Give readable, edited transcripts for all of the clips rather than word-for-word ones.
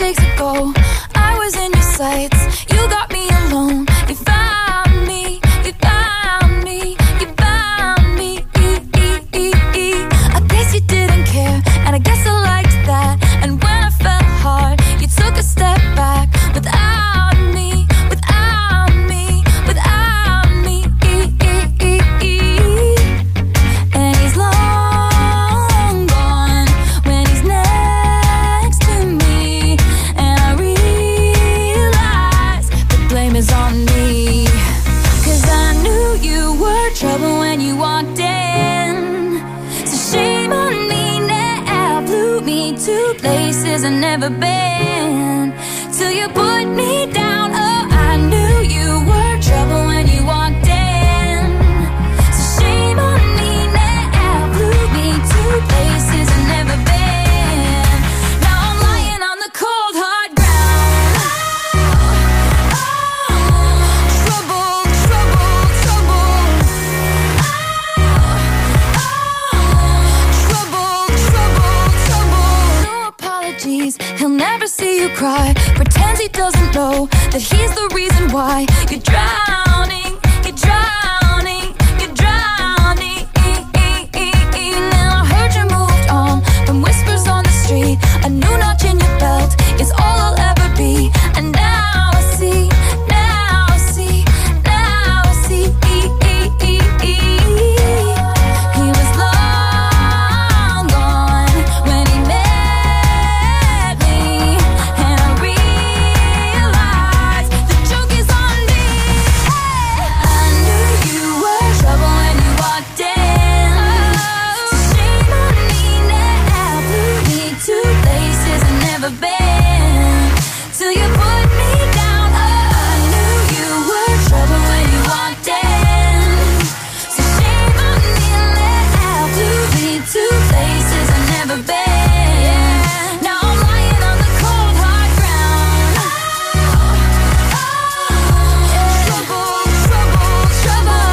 weeks ago, I was in your sights. You got me alone. You found me. You found me. You found me. I guess you didn't care, and I guess I liked that. And when I fell hard, you took a step back without me, without me, without me. And he's long gone when he's next to me, and I realize the blame is on me. 'Cause I knew you were trouble when you walked in, so shame on me now. Blew me to places I've never been, till you put me down. Oh, I knew you were trouble when you walked in, so shame on me now. Blew me to places I've never been. Now I'm lying on the cold hard ground. Trouble, trouble, trouble. Trouble, trouble, trouble. No apologies, he'll never see you cry. Pretends he doesn't know that he's the reason why you're drowning, you're drowning, you're drowning. Now I heard you moved on from whispers on the street. A new notch in your belt is all I'll ever be. And now I see, now I see, now I see. He was long gone when he met me, and I realized the joke is on me. I knew you were trouble when you walked in, so shame on me now. Blew me to places I've never been, till you put me down. Oh, I knew you were trouble when you walked in, so shame on me now. Blew me to places I've never been. Now I'm lying on the cold hard ground. Trouble, trouble, trouble.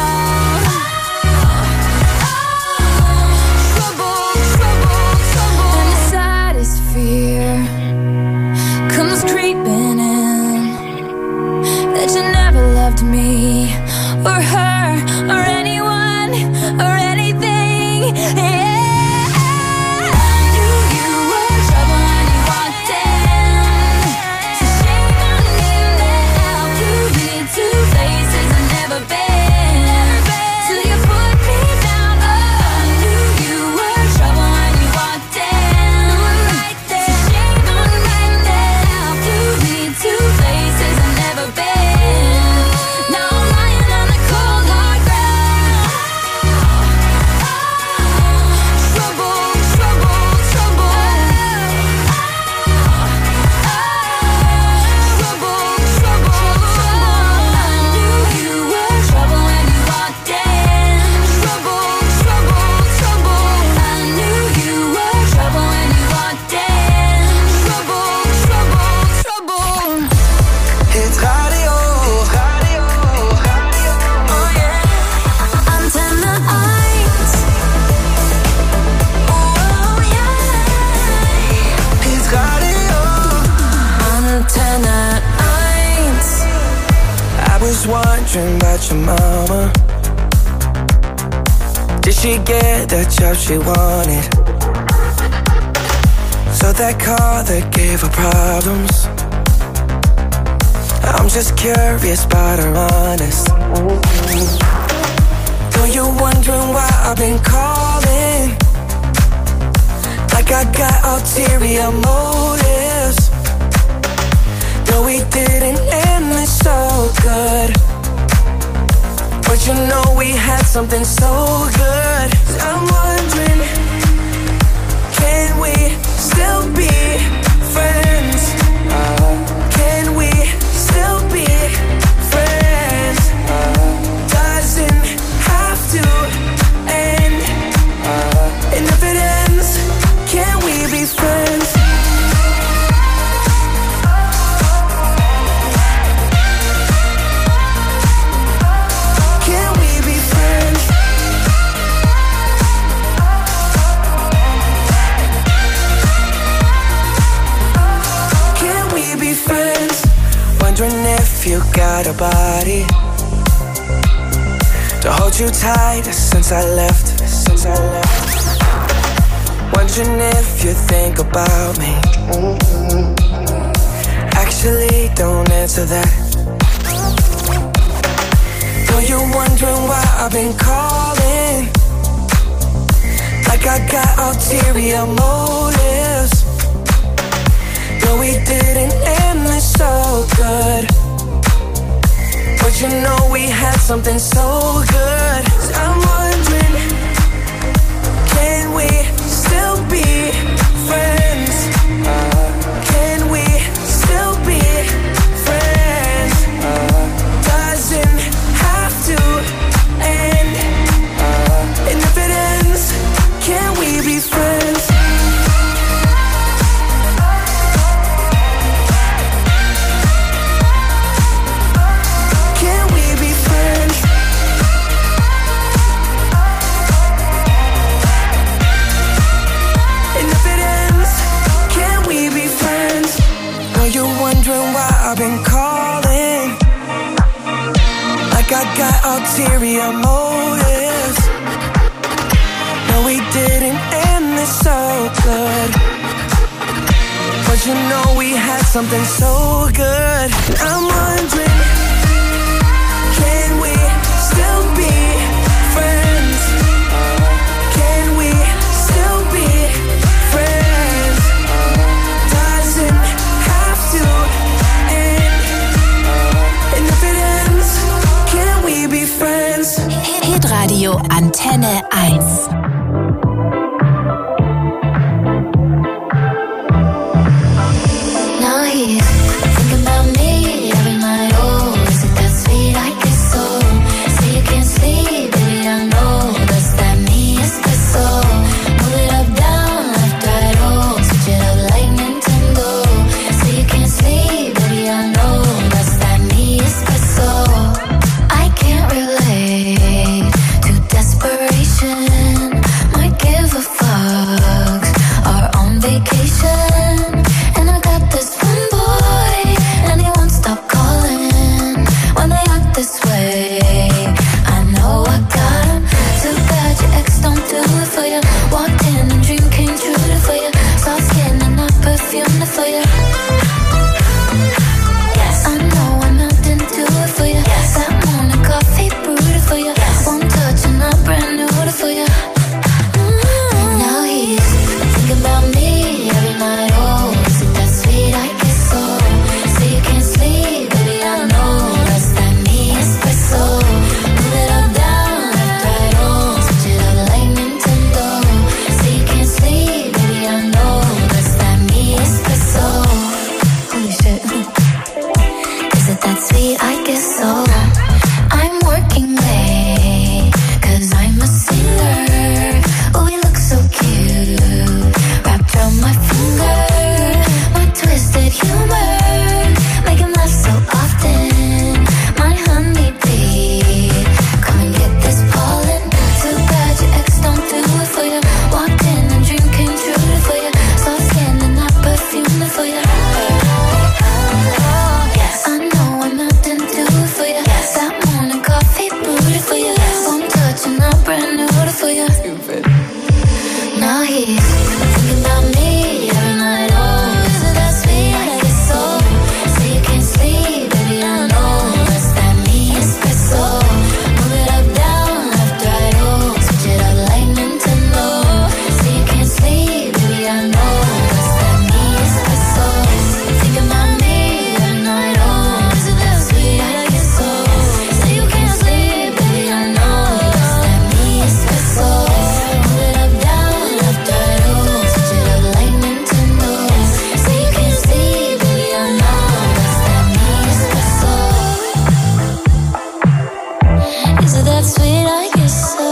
Trouble, trouble, trouble. And the saddest fear comes creeping in, that you never loved me or her or anyone or anything. Yeah. I knew you were trouble when you walked in, so shame on me now. Blew me to places I've never been, till you put me down. Oh, I knew you were trouble when you walked in, so shame on me now. Blew me to places I've never been. Now I'm lying on the cold hard ground. Trouble, trouble, trouble. Trouble, trouble, trouble. I knew you were trouble when you walked in. Trouble, trouble, trouble. I knew you were trouble when you walked in. Trouble, trouble, trouble. It's radio. Oh yeah. Antenne 1. Oh yeah. It's radio. Antenne 1. I was wondering about your mama. Did she get the job she wanted? So that car that gave her problems. I'm just curious about her honest. Though you're wondering why I've been calling, like I got ulterior motives. Though we didn't end it so good, but you know we had something so good. I'm wondering, can we still be friends? Can we still be friends? Doesn't have to end. And if it ends, can we be friends? Can we be friends? if you got a body to hold you tight since I left. Wondering if you think about me. Actually, don't answer that. Though you're wondering why I've been calling, like I got ulterior motives. No, we didn't end this so good, but you know we had something so good. I'm wondering, can we still be friends? Can we still be friends? Doesn't have to end. And if it ends, can we be friends? Can we be friends? And if it ends, can we be friends? Are you wondering why I've been calling? Like I got ulterior motives. No, we didn't end this so good, but you know we had something so good. I'm wondering, can we still be friends? Can we still be friends? Doesn't have to end. And if it ends, can we be friends? Hitradio Antenne 1. Now he's thinking about me every night. Oh, is it that sweet? I guess so. Say you can't sleep, baby, I know. Does that mean espresso? Move it up, down, left, right, oh. Switch it up like Nintendo. Say you can't sleep, baby, I know. Does that mean espresso? I can't relate to desperation. Might give a fuck. Are on vacation. And I got this one boy, and he won't stop calling when they act this way. I know I got him. Too bad your ex don't do it for you. Walked in and dream came true for you. Soft skin and not perfume for you. Yes, I know I'm not into it for you. Yes, that morning coffee brewed for you. Yes, won't touch and not brand new for you. Now he's thinking about me every night. Oh, is it that sweet? I guess so. Say you can't sleep, baby, I know. Does that mean espresso? Move it up, down, left, right, oh. Switch it up like Nintendo. Say you can't sleep, baby, I know. Does that mean espresso? Holy shit. Is it that sweet? I guess so. I'm working late, 'cause I'm a singer. Oh, we look so cute, wrapped around my finger. My twisted humor, make him laugh so often. My honeybee, come and get this pollen. Too bad your ex don't do it for you. Walked in and dream came true for you. Soft skin and not perfume for you. Yes, I know I'm not into it for you. Yes, that morning coffee brewed for you. Won't touch and not brand new for you. Now he's thinking about me every night. Oh, is it that sweet? I guess so. Say you can't sleep, baby, I know. Does that mean espresso? Move it up, down, left, right, oh. Switch it up like Nintendo. Say you can't sleep, baby, I know. Does that mean espresso? Thinking about me every night. Oh, is it that sweet? I guess so. Say you can't sleep, baby, I know. Does that mean espresso? Move it up, down, left, right, oh. Switch it up like Nintendo. Say you can't sleep, baby, I know. Does that mean espresso? Is it that sweet? I guess so.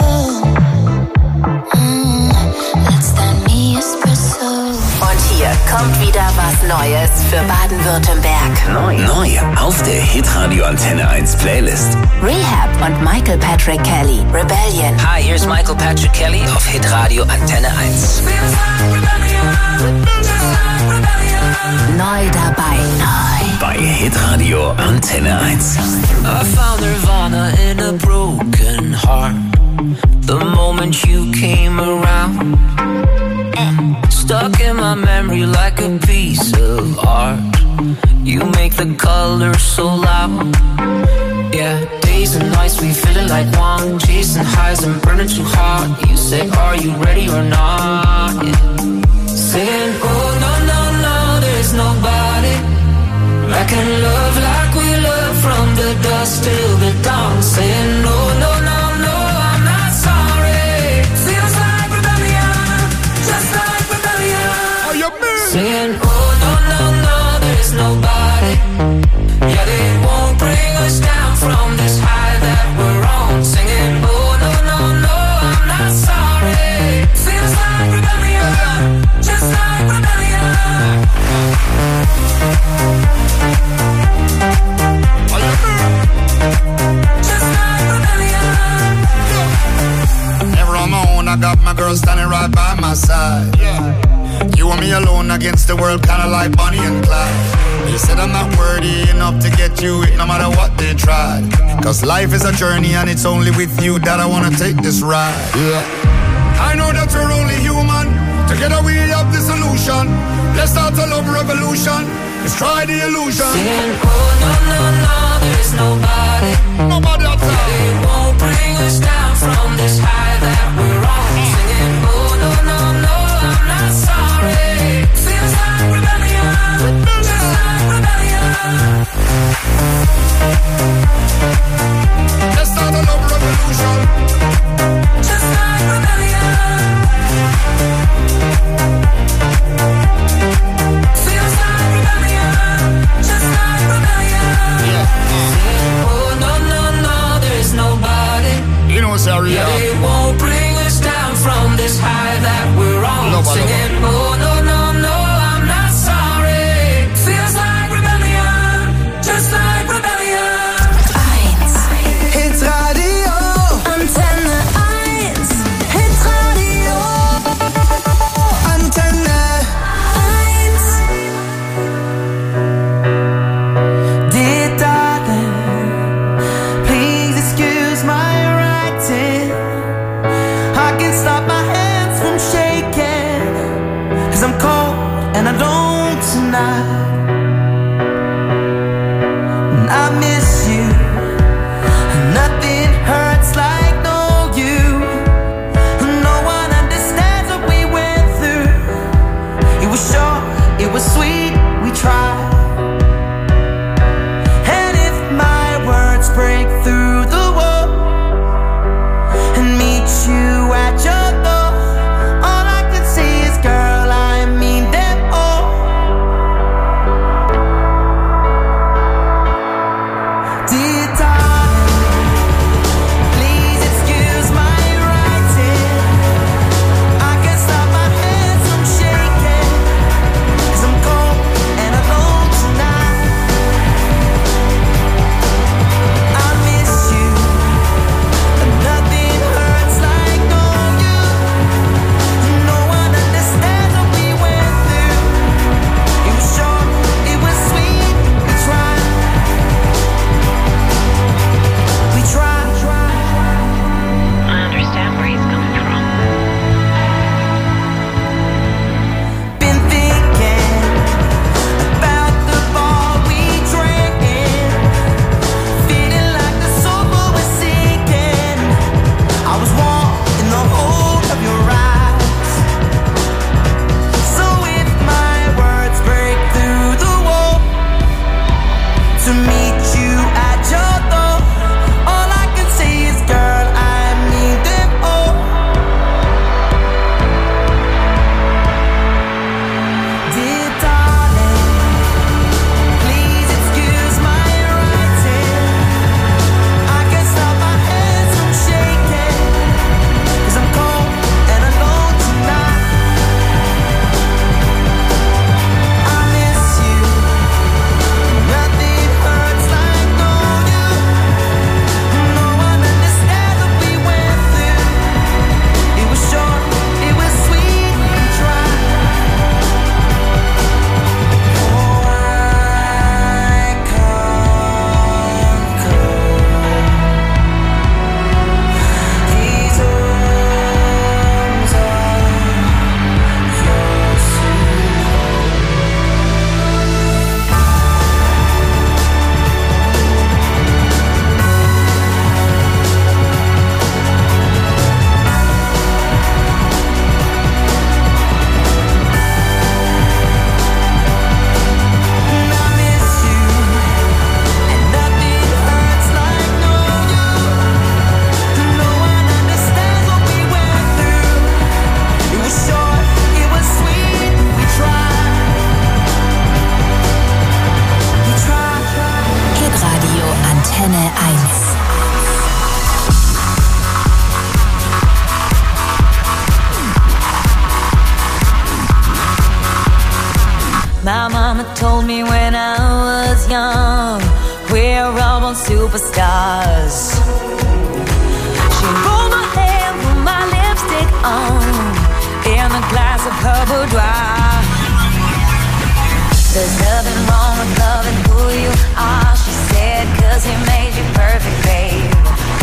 That's that me espresso. Und hier kommt wieder was Neues für Baden-Württemberg. Neu auf der Hitradio Antenne 1 Playlist. Rehab und Michael Patrick Kelly, Rebellion. Hi, here's Michael Patrick Kelly auf Hitradio Antenne 1. Neu dabei. Bei Hitradio Antenne 1. I found Nirvana in a broken heart. The moment you came around, stuck in my memory like a piece of art. You make the colors so loud. Yeah, days and nights we feeling like one, chasing highs and burning too hard. You say, are you ready or not? Yeah. Saying, oh no, no, no, there's nobody I can love like we love, from the dusk till the dawn. Saying, no, no, no, no, I'm not sorry. Feels like rebellion, just like rebellion. Oh, you mean? Saying, oh no, no, no, there's nobody. Yeah, they won't bring us down from this high that we're on. Singing, oh no, no, no, I'm not sorry. Feels like rebellion, just like rebellion. Just like rebellion. Never on my own, I got my girl standing right by my side. You and me alone against the world, kinda like Bonnie and Clyde. They said I'm not worthy enough to get you it, no matter what they tried. Cause life is a journey and it's only with you that I wanna take this ride. I know that we're only human, together we have the solution. Let's start a love revolution, let's try the illusion. Saying, oh no, no, no, there's nobody. Nobody outside. They won't bring us down from this high that we're on. Singing, oh no, no, no, I'm not sorry. Feels like rebellion, just like rebellion. Let's start a love revolution, just like rebellion. Feels like rebellion, just like rebellion. yeah. Saying, oh no, no, no, there's nobody. You know told me when I was young, we're all born superstars. She rolled my hair, put my lipstick on, in a glass of her boudoir. There's nothing wrong with loving who you are, she said, 'cause he made you perfect, babe.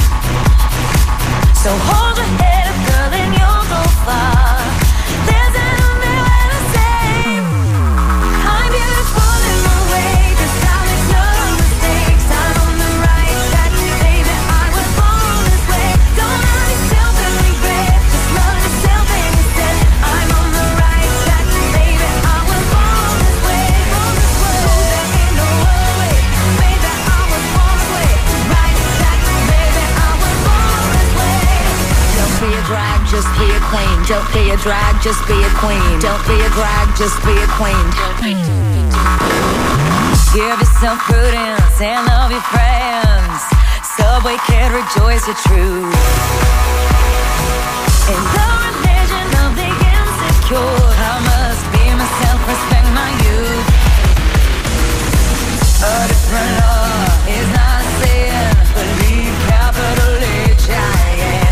So hold your head up, girl, and you'll go far. There's an umbrella to say I'm beautiful in my way, 'cause I make no mistakes. I'm on the right track, baby, I was born this way. Don't hurt yourself and regret, just love yourself and instead. I'm on the right track, baby, I was born this way. Oh, there ain't no other way, baby, I was born this way. Right track, baby, I was born this way. Don't be a drag, just be a queen. Don't be a drag, just be a queen. Don't be a drag, just be a queen. Give yourself prudence and love your friends. Subway kid, rejoice your truth. In the religion of the insecure, I must be myself, respect my youth. A different law is not a sin, believe capital H-I-M.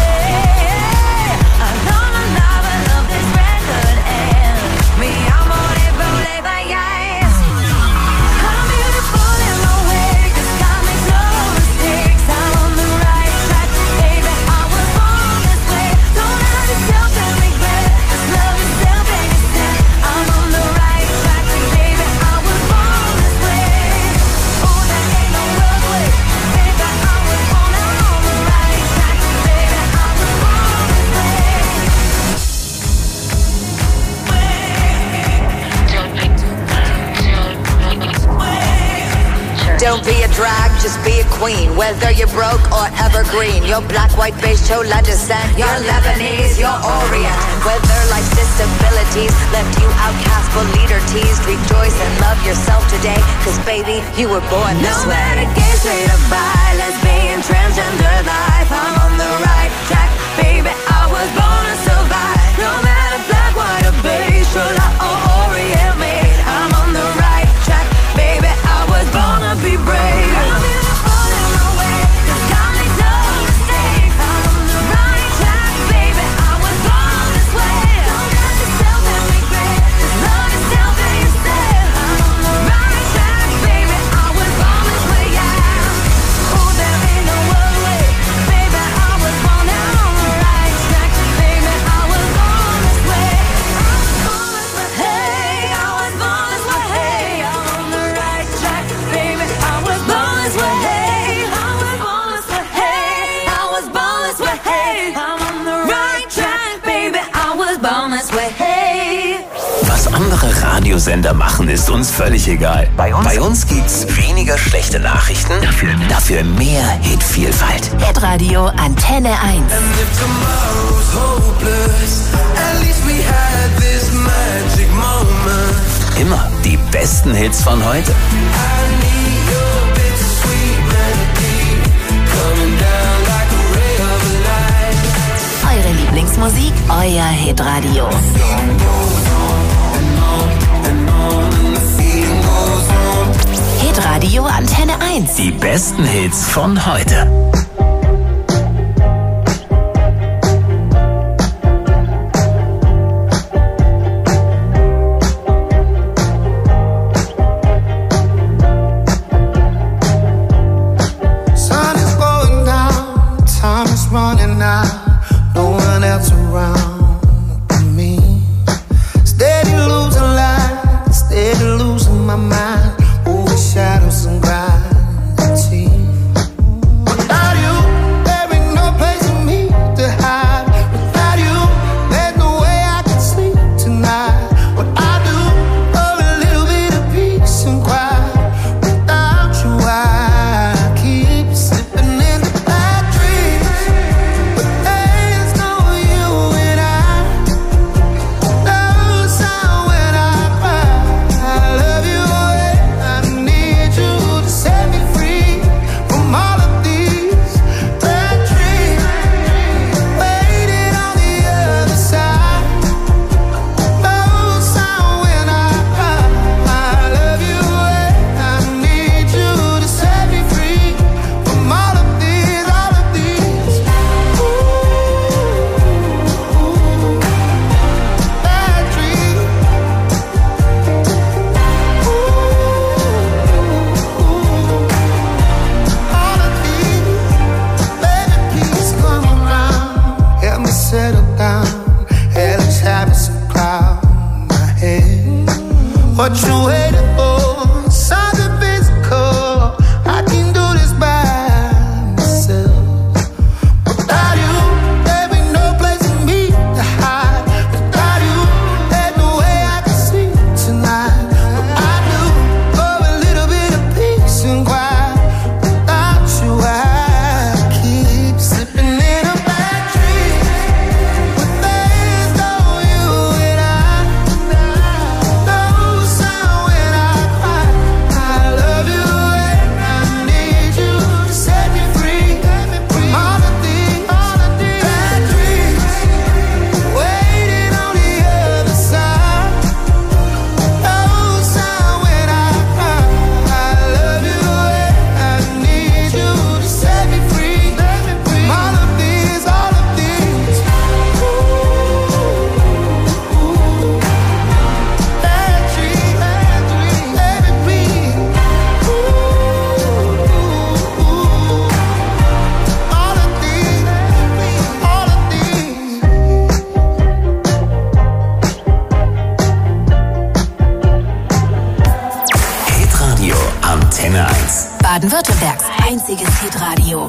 Don't be a drag, just be a queen. Whether you're broke or evergreen, you're black, white, beige, chola descent, you're Lebanese, you're Orient. Whether life's disabilities left you outcast but leader teased, rejoice and love yourself today, 'cause baby, you were born this way. No matter gay, straight or bi, lesbian, transgender life, I'm on the right track, baby, I was born to survive. No matter black, white or beige, chola or Orient made, I'm on the right track, baby, I was born to be brave. I'm beautiful in my way, 'cause God makes no mistakes. I'm on the right track, baby, I was born this way. Don't hurt yourself and regret, just love yourself and instead. I'm on the right track, baby, I was born this way, yeah. Oh, there ain't no other way, baby, I was born out on the right track, baby, I was born this way. I was born this way, hey, I was born this way, hey, I'm on the right track, baby, I was born this way, hey, I was born this way, hey, I was born this way, hey, I'm on the right track, baby, I was born this way, hey. Was andere Radiosender machen, ist uns völlig egal. Bei uns gibt's weniger schlechte Nachrichten, dafür mehr Hitvielfalt. Hitradio Antenne 1. And if tomorrow's hopeless, at least we had this magic moment. Immer die besten Hits von heute. I need your bittersweet melody, coming down like a ray of light. Eure Lieblingsmusik, euer Hitradio. Hitradio Antenne 1. Die besten Hits von heute. Sun is going down, time is running out, no one else around but me. Steady losing light, steady losing my mind, over shadows and gravity. Without you Antenne 1. Baden-Württembergs einziges Hitradio.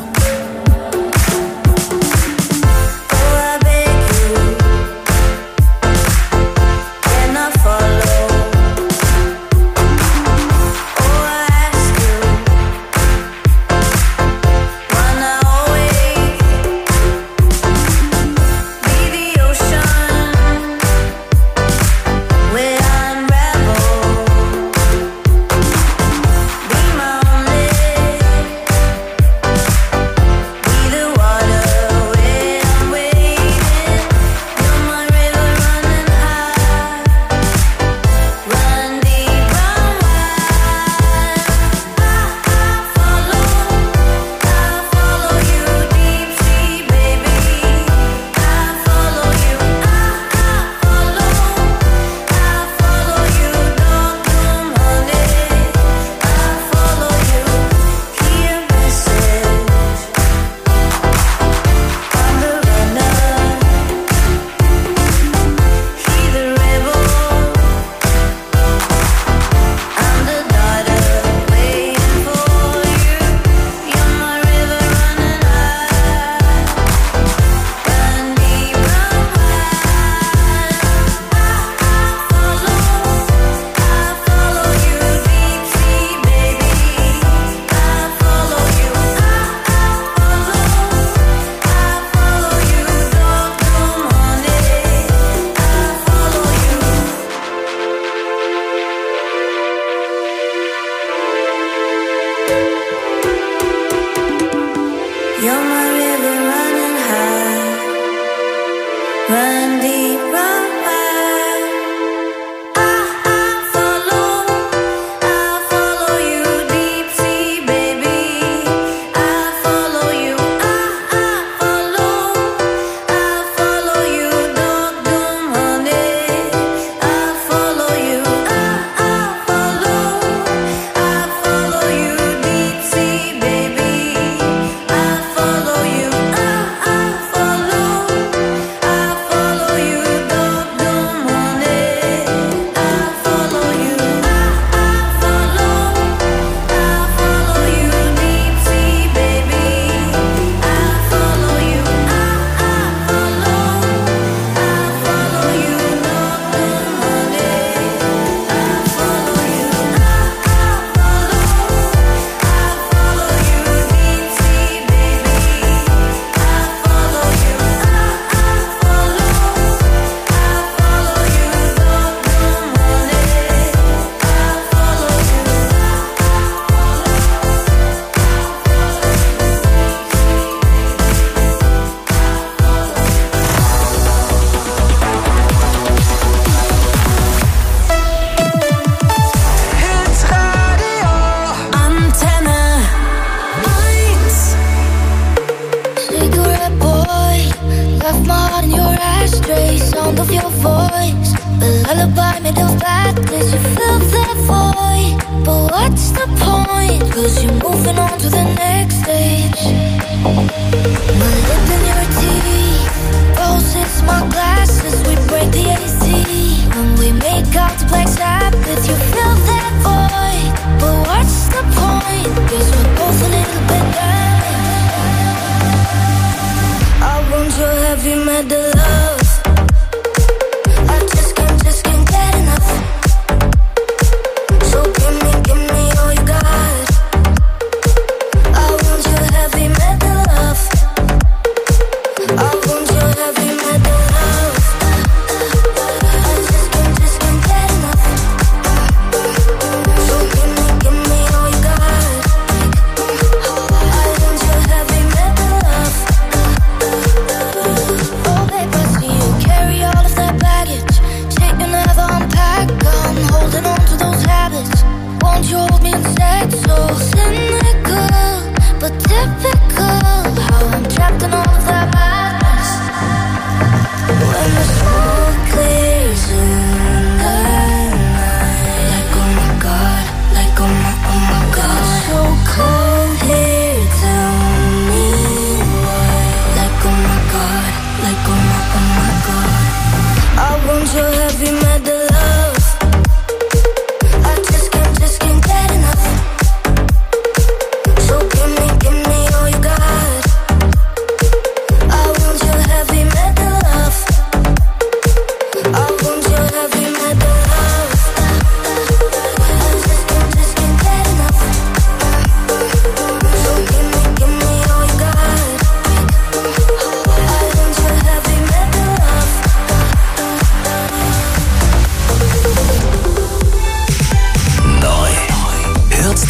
So give me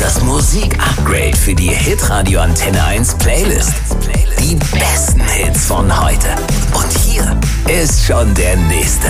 Das Musik-Upgrade für die Hitradio Antenne 1 Playlist. Die besten Hits von heute. Und hier ist schon der nächste.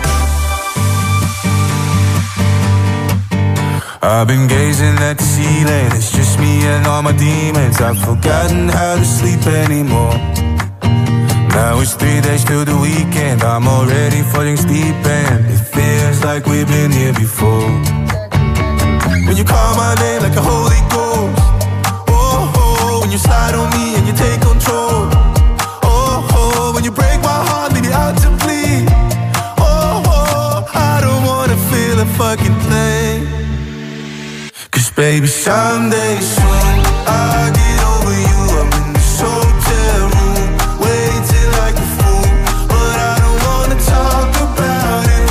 I've been gazing at the ceiling, it's just me and all my demons. I've forgotten how to sleep anymore. Now it's 3 days till the weekend, I'm already falling asleep and it feels like we've been here before. When you call my name like a Holy Ghost, oh, oh, when you slide on me and you take control, oh, oh, when you break my heart, leave me out to bleed, oh, oh, I don't wanna feel a fucking thing. Cause baby, someday soon I'll get over you. I'm in this hotel room, waiting like a fool, but I don't wanna talk about it,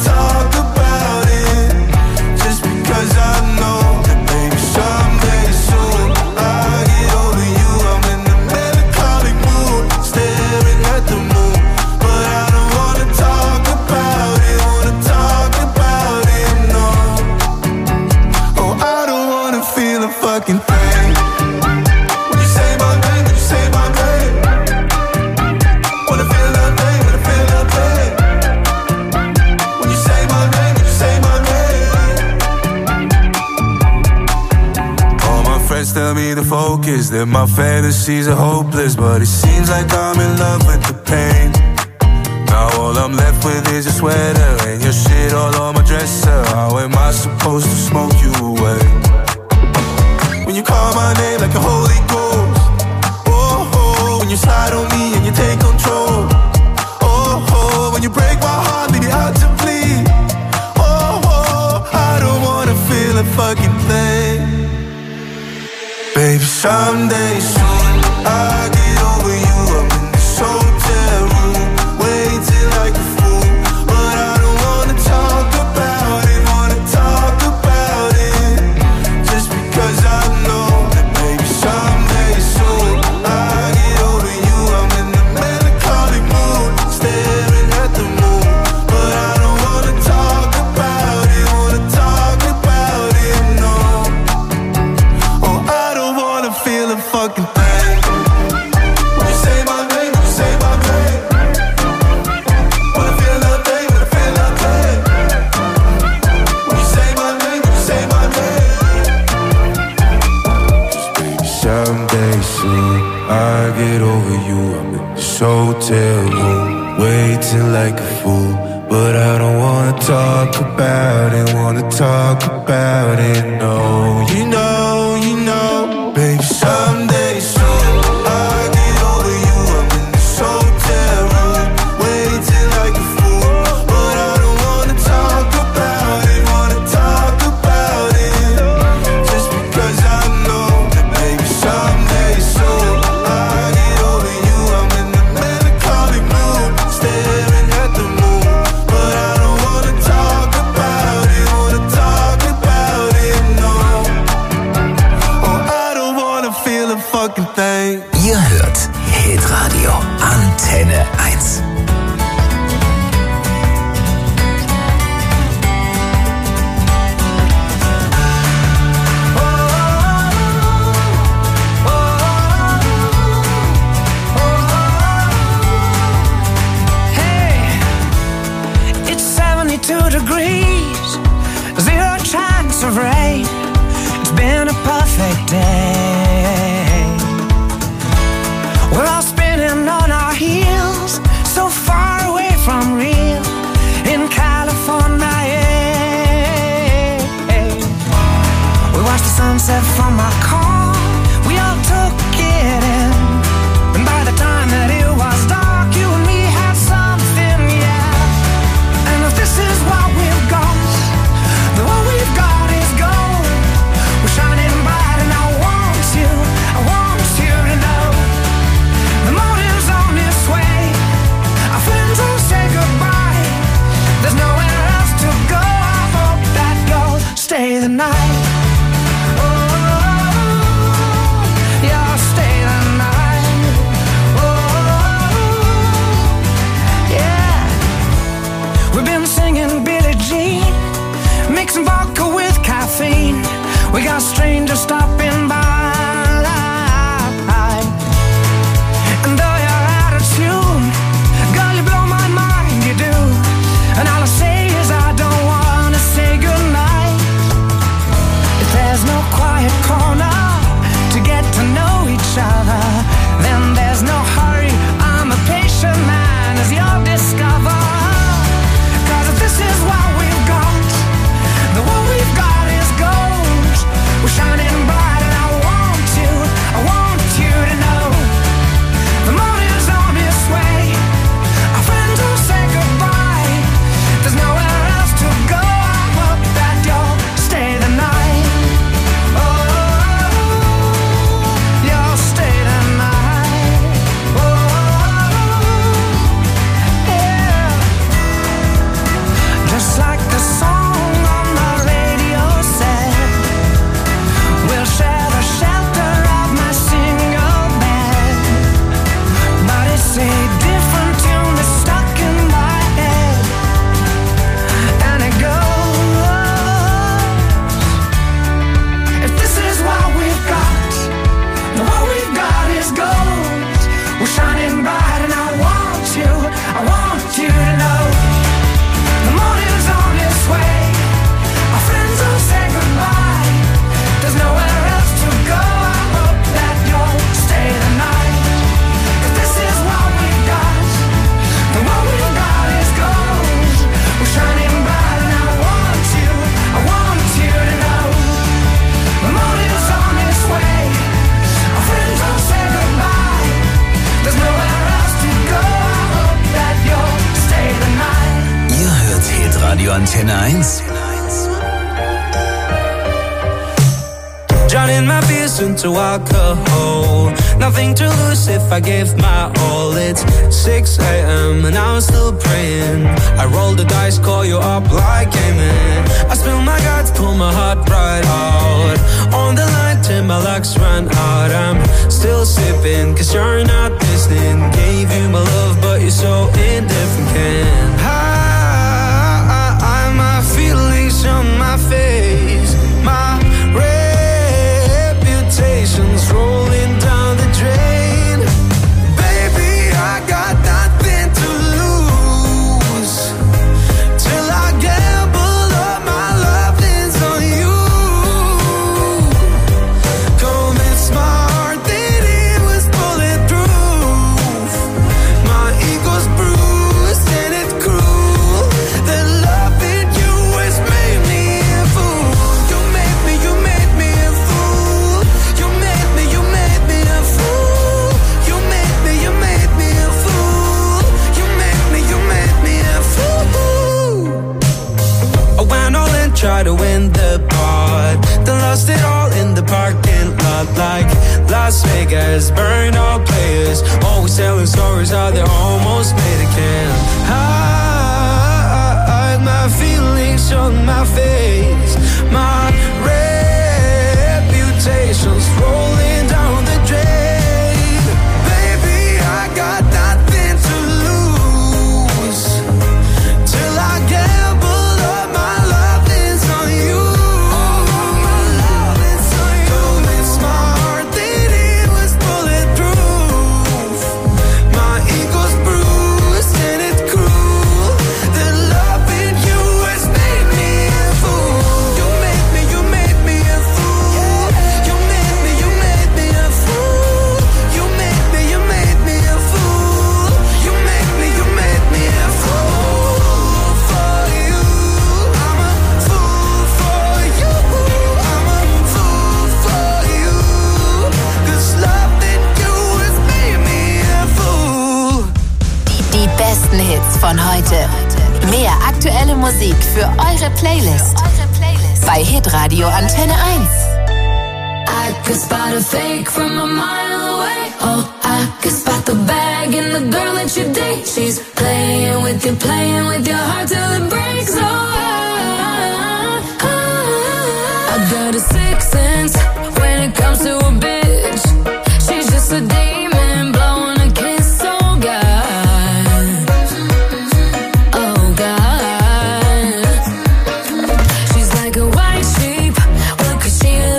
just because I know that baby, someday soon I'll get over you. I'm in the melancholic mood, staring at the moon, but I don't wanna talk about it, no. Oh, I don't wanna feel a fucking thing. When you say my name, when you say my name, wanna feel that pain, wanna feel that pain. When you say my name, when you say my name. All my friends tell me to focus, that my fantasies are hopeless, but it seems like I'm in love with the pain. Now all I'm left with is a sweater and your shit all on my dresser. How am I supposed to smoke you away? When you call my name like a Holy Ghost, oh, oh, when you slide on me and you take control, oh, oh, when you break my heart, leave me out to bleed, oh, oh, I don't wanna feel a fucking thing. Baby, someday soon I'll get over you. I'm in this hotel room, waiting like a fool, but I don't wanna talk about it, just because I know that baby, someday soon I'll get over you. I'm in the melancholic mood, staring at the moon, but I don't wanna talk about it, no. Oh, I don't wanna feel a fucking thing. When you say my name, when you say my name, wanna feel that pain, wanna feel that pain. When you say my name, when you say my name. Just baby, someday soon I'll get over you. I'm in this hotel room, waiting like a fool, but I don't wanna talk about it, no. You know, baby, someday soon I'll get over you. I'm in this hotel room, waiting like a fool, but I don't wanna talk about it, just because I know that baby, someday soon I'll get over you. I'm in the melancholic mood, staring at the moon, but I don't wanna talk about it, no. Oh, I don't wanna feel a fucking thing. Ihr hört Hitradio Antenne 1. Hey, it's 72 degrees, 0 chance of rain. It's been a perfect day. We're all spinning on our heels, so far away from real in California. Yeah. We watched the sunset from our car, we all took it in, and by the time that it was dark, you and me had something, yeah. And if this is what we've got, then what we've got is gold. We're shining bright and I want you to know. The morning's on its way, our friends will say goodbye. There's nowhere else to go, I hope that you'll stay the night. Oh, you're We got strangers stopping by. And though you're out of tune, girl, you blow my mind, you do. And all I say is I don't wanna say goodnight. If there's no quiet corner to get to know each other, then there's no hurry. I'm a patient man, as you'll discover. 'Cause if this is what we've got, then what we've got is gold. We're shining bright and I want you to know. The morning's on its way, our friends will say goodbye. There's nowhere else to go, I hope that you'll stay the night. Oh, you'll stay the night. Oh, yeah. Just like the song on the radio said, we'll share the shelter of my single bed. But it's a different tune that's stuck in my head, and it goes, if this is what we've got, then what we've got is gold. We're shining bright and I want you to know. The morning's on its way, our friends will say goodbye. There's nowhere else to go, I hope that you'll stay the night. If this is what we've got, then what we've got is gold. We're shining bright and I want you to know. The morning's on its way, our friends will say goodbye. There's nowhere else to go, I hope that you'll stay the night. Ihr hört Hitradio Antenne 1. Drowning my fears into alcohol. Nothing to lose if I give my all. It's 6 a.m. and I'm still praying. I roll the dice, call you up like amen. I spill my guts, pull my heart right out. On the line till my luck's run out. I'm still sipping, 'cause you're not listening. Gave you my love, but you're so indifferent. Can hide my feelings on my face. My reputation's rolling down the drain. Baby, I got nothing to lose. Till I gamble up my lovings on you. Convince my heart that it was bulletproof. My ego's bruised and it's cruel. The loving you has made me a fool. You made me a fool. You made me a fool. You made me a fool. You made me a fool. I went all in, tried to win the part, then lost it all in the parking lot. Like Las Vegas, burned all players, always telling stories how they almost made it. Can't hide my feelings on my face. My reputation's rolling down the drain. Baby, I got nothing to lose. Till I gamble up my lovings on you. Convince my heart that it was bulletproof. My ego's bruised and it's cruel. The loving you has made me a fool. You made me a fool. You made me a fool. You made me a fool. You made me a fool for you. I'm a fool for you. I'm a fool for you. 'Cause loving you has made me a fool. Die besten Hits von heute. Mehr aktuelle Musik für eure Playlist. Bei Hitradio Antenne 1. I could spot a fake from a mile away. Oh, I could spot the bag in the girl that you date. She's playing with your heart till it breaks. Oh, I got a sixth sense when it comes to a bitch. She's just a demon blowing a kiss. Oh God, oh God. She's like a white sheep. What could she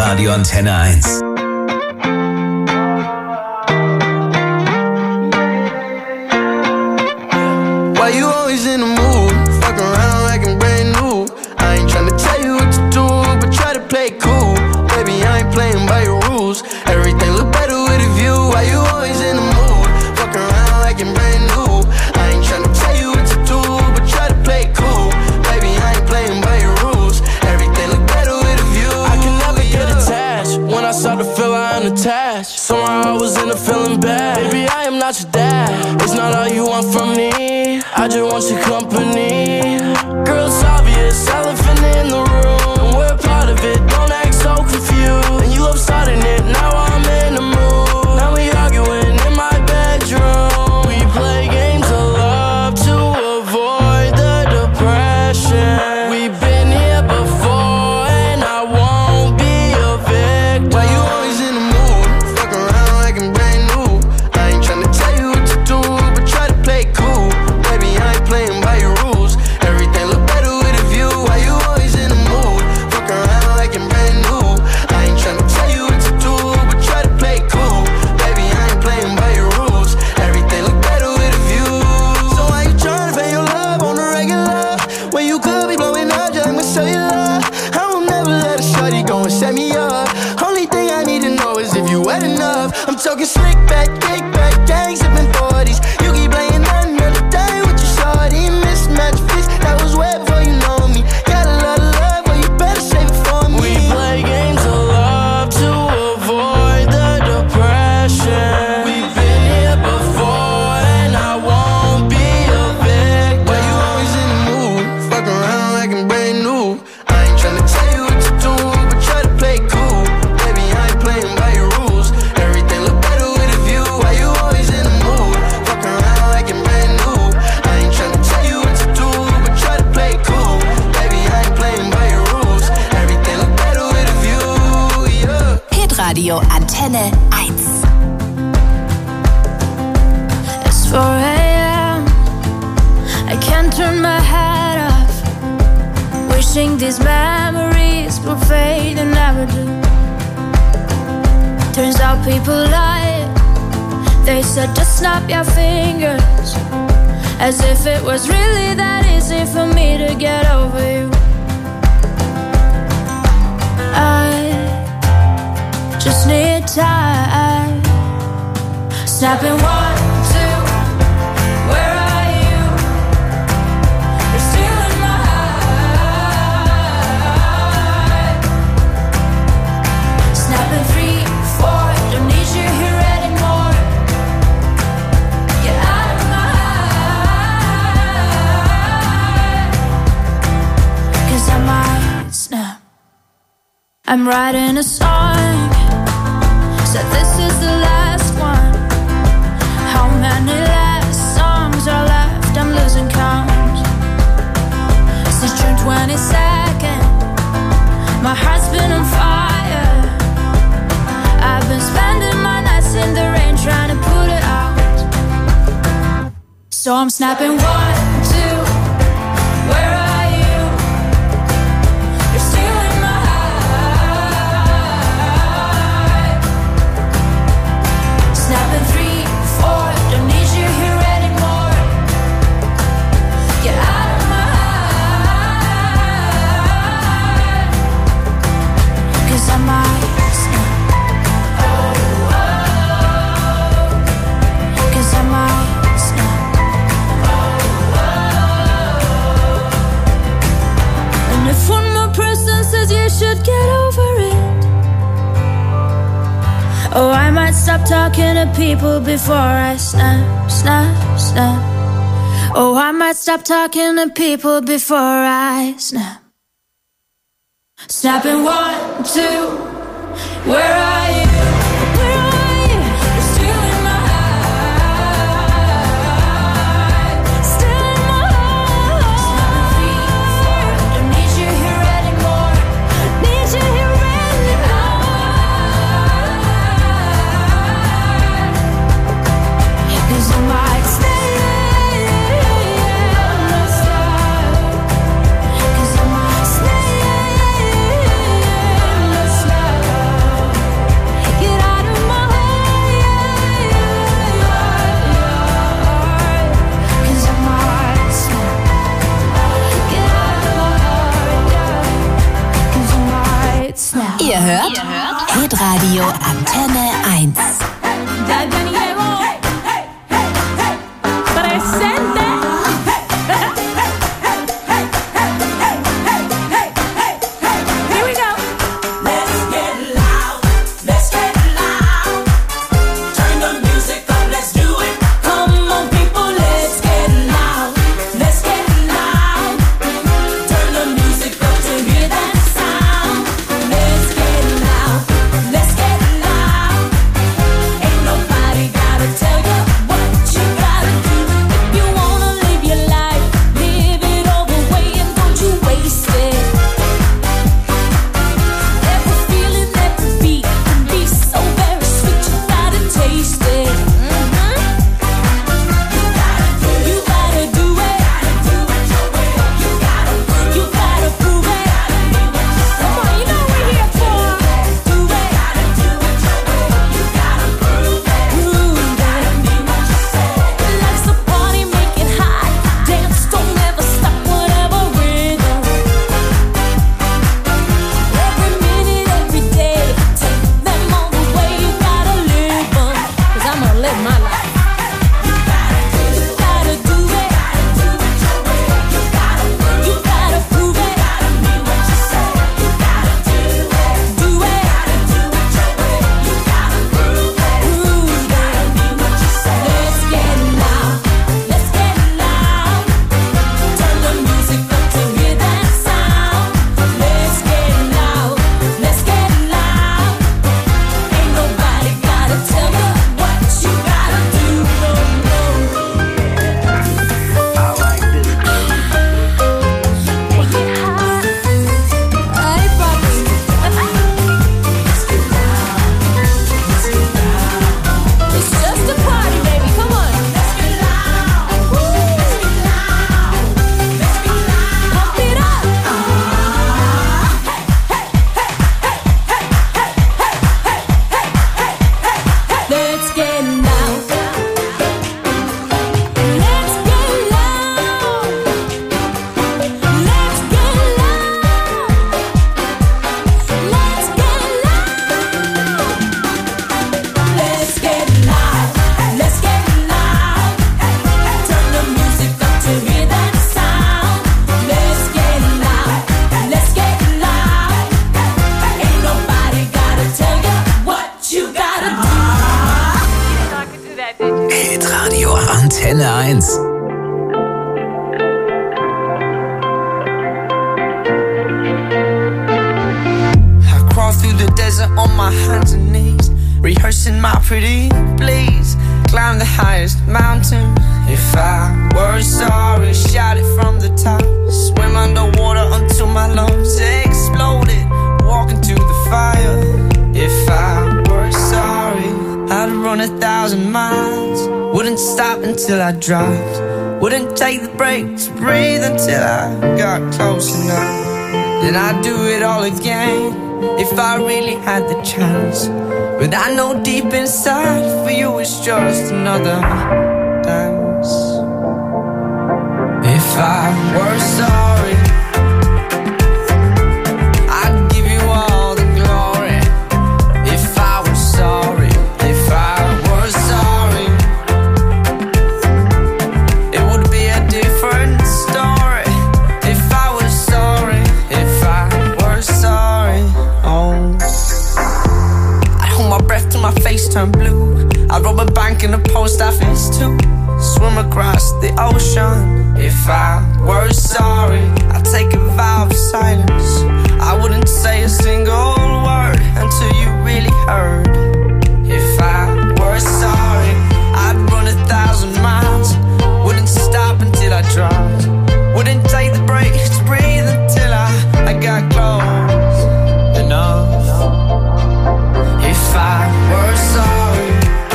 Hitradio Antenne 1. Why you always in the mood? Fuck around like I'm brand new. I ain't tryna tell you what to do, but try to play cool. Baby, I ain't playing by your rules. Everything look better with a view. Why you always in the mood? Fuck around like I'm brand new. I ain't tryna tell you what to do, but try to play cool. Baby, I ain't playing by your rules. Everything look better with a view. I can never get attached. When I start to feel I unattached, somehow I was in a feeling bad. Baby, I am not your dad. It's not all you want from me. I just want your company. Girl, it's obvious, elephant in the room. We're part of it, don't act so confused. And you love starting it, now I'm in the mood. Now we arguing in my bedroom. We play games of love to avoid the depression. We've been here before and I won't be a victim. Why you always in the mood? Fuck around like I'm brand new. I ain't tryna tell you what to do, but try to play cool. Baby, I ain't playing by your rules. Everything look better with a view. Why you always in the mood? Fuck around like I'm brand new. I ain't tryna tell you what to do, but try to play cool. Baby, I ain't playing by your rules. Everything look better with a view. So why you tryna pay your love on the regular when you could be blowing up just like my cellular? I won't never let a shorty go and set me up. Only thing I need to know is if you wet enough. I'm talking slick back, kick back, gang sipping 40s. You keep playing another day with your shorty. Mismatch fits, that was way before you know me. Got a lot of love, but you better save it for me. We play games of love to avoid the depression. We've been here before and I won't be a victim. Why you always in the mood? Fuck around like I'm brand new. I ain't tryna tell you what to do, but try to play cool. Baby, I ain't playing by your rules. Everything look better with a view. Why you always in the mood? Fuck around like I'm brand new. I ain't tryna tell you what to do, but try to play cool. Baby, I ain't playing by your rules. Everything look better with a view, yeah. Hitradio Antenne 1. It's 4 a.m. I can't turn my head off. Wishing these memories will fade and never do. Turns out people lie. They said just snap your fingers, as if it was really that easy for me to get over you. I just need time. Snapping 1, 2. Where are you? You're still in my heart. Snapping 3, 4. Don't need you here anymore. Get out of my heart. 'Cause I might snap. I'm writing a song. Said this is the last one. How many last songs are left? I'm losing count. Since June 22nd, my heart's been on fire. I've been spending my nights in the rain trying to put it out. So I'm snapping 1, 2. Where are you? You're still in my heart. Snapping 3, 4. Don't need you here anymore. Get out of my heart. 'Cause I might snap. Oh, oh. 'Cause I might snap. Oh, oh. And if one more person says you should get over it, oh, I might stop talking to people before I snap, snap, snap. Oh, I might stop talking to people before I snap. Snapping 1, 2. Where are you? Where are you? You're still in my heart. Still in my heart. Snapping 3, 4. Don't need you here anymore. Need you here anymore. 'Cause I might stay. Cause I might stay. Hitradio Antenne 1. Ya Daniego presente. Here we go. Let's get loud. Let's get loud. Turn the music up. Let's do it. Come on, people, let's get loud. Let's get loud. Turn the music up to hear that sound. Let's get loud. Let's get loud. Ain't nobody gotta tell you what you gotta do. If you wanna live your life, live it all the way and don't you waste it. Every feeling, every beat can be so very sweet. You gotta taste it. You gotta do it. You gotta prove it. Come on, you know what we're here for. Do it. Prove it. Life's a party, make it hot. Dance, don't ever stop, whatever rhythm. Every minute, every day, take them all the way. You gotta live 'em, 'cause I'ma live my life. You gotta do it. You gotta prove it. Do it. Prove it. Let's get loud. Let's get loud. Turn the music up to hear that sound. Let's get loud. Let's get loud. Ain't nobody gotta tell you what you gotta do. Hey, papi. It's just a party, baby. Come on. Let's get loud. Pump it up. Let's get loud. Let's get loud. Let's get loud. Let's get loud. Let's get loud. Let's get loud. Turn the music up to hear that sound. Let's get loud. Let's get loud. Ain't nobody gotta tell you what you gotta do. Hitradio Antenne 1. I crawl through the desert on my hands and knees, rehearsing my pretty please. Climb the highest mountain. If I were sorry, shout it from the top. Swim underwater until my lungs exploded. Walk into the fire. If I were sorry, I'd run 1,000 miles. Wouldn't stop until I dropped. Wouldn't take the break to breathe until I got close enough. Then I'd do it all again if I really had the chance. But I know deep inside for you it's just another dance. If I were sorry, I'd give you all the glory. If I were sorry, if I were sorry, it would be a different story. If I was sorry, if I were sorry, oh, I'd hold my breath till my face turned blue. I'd rob a bank in a post office too. Swim across the ocean. If I were sorry, I'd take a vow of silence. I wouldn't say a single word until you really heard. If I were sorry, I'd run 1,000 miles. Wouldn't stop until I dropped. Wouldn't take the break to breathe until I got close enough. If I were sorry,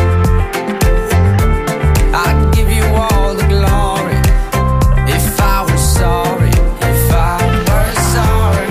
I'd give you all the glory. If I was sorry, if I were sorry,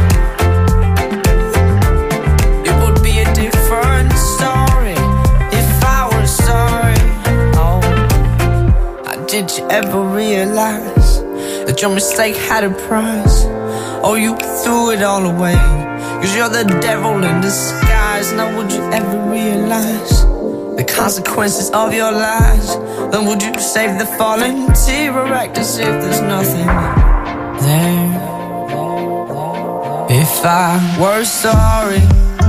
it would be a different story. If I were sorry, oh, did you ever realize that your mistake had a price? Or you threw it all away? 'Cause you're the devil in disguise. eyes. Now would you ever realize the consequences of your lies? Then would you save the falling tear or act as if there's nothing there? If I were sorry,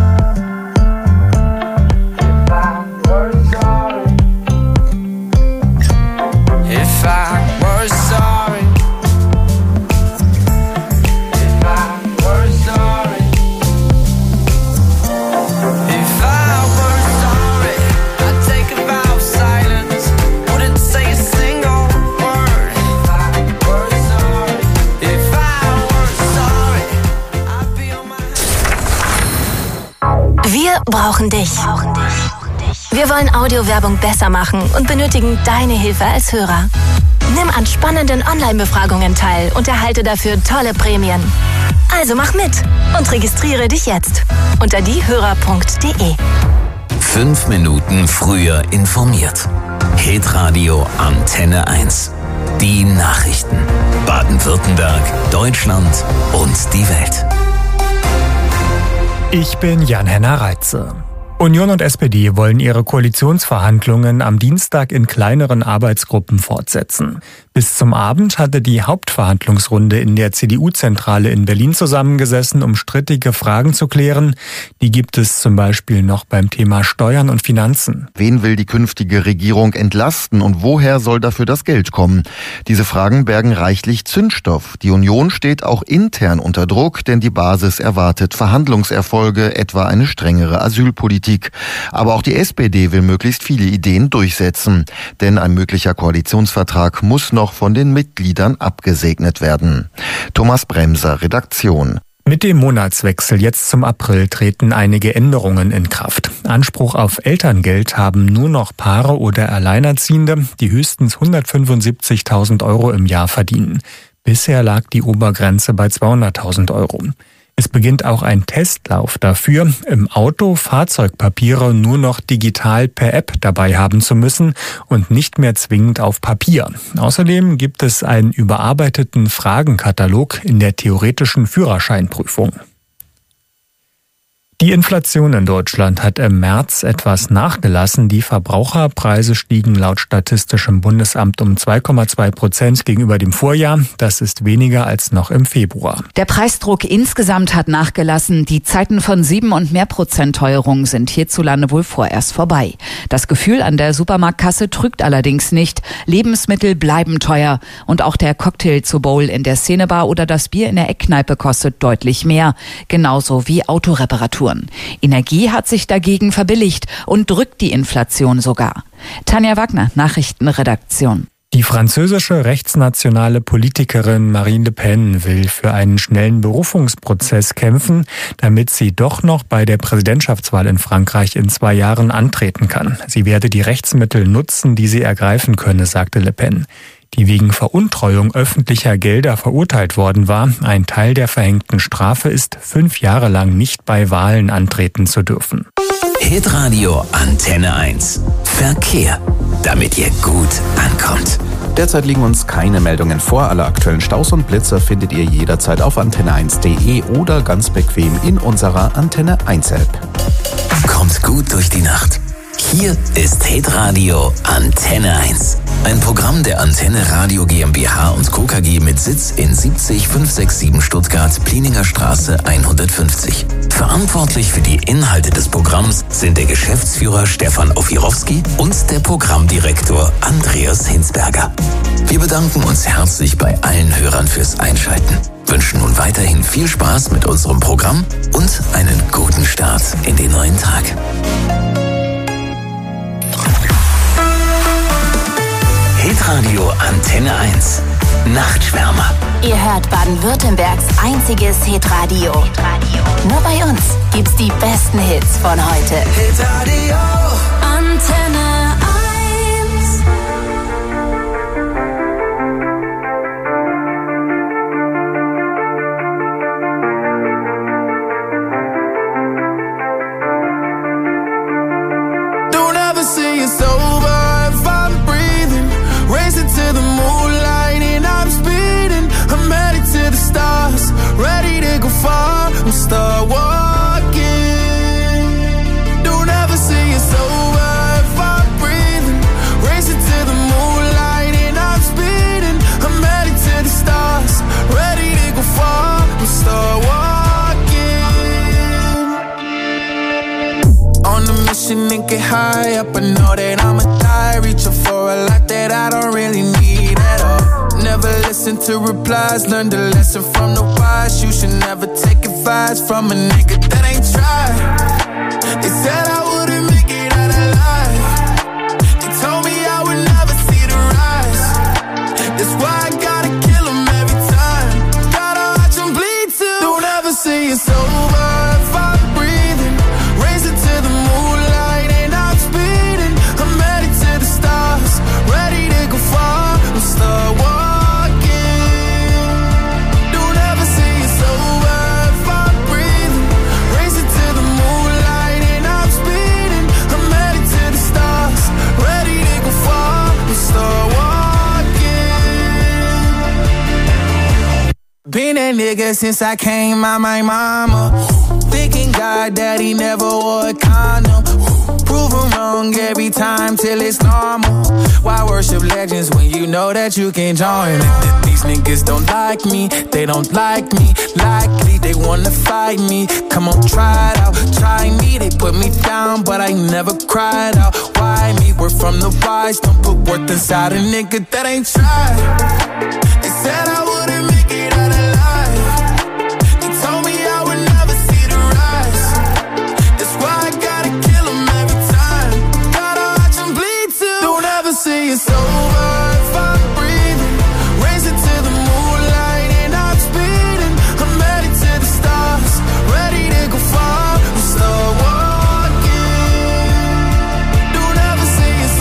if I were sorry, if I were sorry, if I were sorry, I'd take a vow of silence, wouldn't say a single word. If I were sorry, if I were sorry, I'd be on my... Wir brauchen dich. Wir wollen Audiowerbung besser machen und benötigen deine Hilfe als Hörer. Nimm an spannenden Online-Befragungen teil und erhalte dafür tolle Prämien. Also mach mit und registriere dich jetzt unter diehörer.de. 5 Minuten früher informiert. Hitradio Antenne 1. Die Nachrichten. Baden-Württemberg, Deutschland und die Welt. Ich bin Jan-Henner Reitze. Union und SPD wollen ihre Koalitionsverhandlungen am Dienstag in kleineren Arbeitsgruppen fortsetzen. Bis zum Abend hatte die Hauptverhandlungsrunde in der CDU-Zentrale in Berlin zusammengesessen, um strittige Fragen zu klären. Die gibt es zum Beispiel noch beim Thema Steuern und Finanzen. Wen will die künftige Regierung entlasten und woher soll dafür das Geld kommen? Diese Fragen bergen reichlich Zündstoff. Die Union steht auch intern unter Druck, denn die Basis erwartet Verhandlungserfolge, etwa eine strengere Asylpolitik. Aber auch die SPD will möglichst viele Ideen durchsetzen. Denn ein möglicher Koalitionsvertrag muss noch von den Mitgliedern abgesegnet werden. Thomas Bremser, Redaktion. Mit dem Monatswechsel jetzt zum April treten einige Änderungen in Kraft. Anspruch auf Elterngeld haben nur noch Paare oder Alleinerziehende, die höchstens 175.000 Euro im Jahr verdienen. Bisher lag die Obergrenze bei 200.000 Euro. Es beginnt auch ein Testlauf dafür, im Auto Fahrzeugpapiere nur noch digital per App dabei haben zu müssen und nicht mehr zwingend auf Papier. Außerdem gibt es einen überarbeiteten Fragenkatalog in der theoretischen Führerscheinprüfung. Die Inflation in Deutschland hat im März etwas nachgelassen. Die Verbraucherpreise stiegen laut Statistischem Bundesamt um 2,2% gegenüber dem Vorjahr. Das ist weniger als noch im Februar. Der Preisdruck insgesamt hat nachgelassen. Die Zeiten von 7 und mehr Prozent Teuerung sind hierzulande wohl vorerst vorbei. Das Gefühl an der Supermarktkasse trügt allerdings nicht. Lebensmittel bleiben teuer. Und auch der Cocktail zur Bowl in der Szenebar oder das Bier in der Eckkneipe kostet deutlich mehr. Genauso wie Autoreparaturen. Energie hat sich dagegen verbilligt und drückt die Inflation sogar. Tanja Wagner, Nachrichtenredaktion. Die französische rechtsnationale Politikerin Marine Le Pen will für einen schnellen Berufungsprozess kämpfen, damit sie doch noch bei der Präsidentschaftswahl in Frankreich in 2 Jahren antreten kann. Sie werde die Rechtsmittel nutzen, die sie ergreifen könne, sagte Le Pen, die wegen Veruntreuung öffentlicher Gelder verurteilt worden war. Ein Teil der verhängten Strafe ist, 5 Jahre lang nicht bei Wahlen antreten zu dürfen. Hitradio Antenne 1. Verkehr, damit ihr gut ankommt. Derzeit liegen uns keine Meldungen vor. Alle aktuellen Staus und Blitzer findet ihr jederzeit auf antenne1.de oder ganz bequem in unserer Antenne 1 App. Kommt gut durch die Nacht. Hier ist Hitradio Antenne 1. Ein Programm der Antenne Radio GmbH und Co. KG mit Sitz in 70567 Stuttgart, Plieninger Straße 150. Verantwortlich für die Inhalte des Programms sind der Geschäftsführer Stefan Ofirowski und der Programmdirektor Andreas Hinsberger. Wir bedanken uns herzlich bei allen Hörern fürs Einschalten. Wünschen nun weiterhin viel Spaß mit unserem Programm und einen guten Start in den neuen Tag. Hitradio Antenne 1. Nachtschwärmer. Ihr hört Baden-Württembergs einziges Hitradio. Nur bei uns gibt's die besten Hits von heute. Hitradio Antenne 1. Don't ever say it's over if I'm breathing. Racing to the moonlight and I'm speeding. I'm headed to the stars, ready to go far. I'm start walking. get high up, I know that I'ma die. Reaching for a lot that I don't really need at all. Never listen to replies, learn the lesson from the wise. You should never take advice from a nigga that ain't tried. They said I wouldn't make it out alive. They told me I would never see the rise. That's why I gotta kill them every time. Gotta watch them bleed too. Don't ever say it's over if I'm breathing. Raise it to the moonlight and I'm speeding. I'm headed to the stars, ready to go far and start walking. Don't ever say it's over if I'm breathing. Raise it to the moonlight and I'm speeding. I'm headed to the stars, ready to go far and start walking. Been that nigga since I came out my mama. Thinking God that he never wore a condom. Prove him wrong every time till it's normal. Why worship legends when you know that you can join? These niggas don't like me, they don't like me. Likely they wanna fight me. Come on, try it out, try me. They put me down, but I never cried out. Why me? We're from the wise. Don't put worth inside a nigga that ain't tried. They said I wouldn't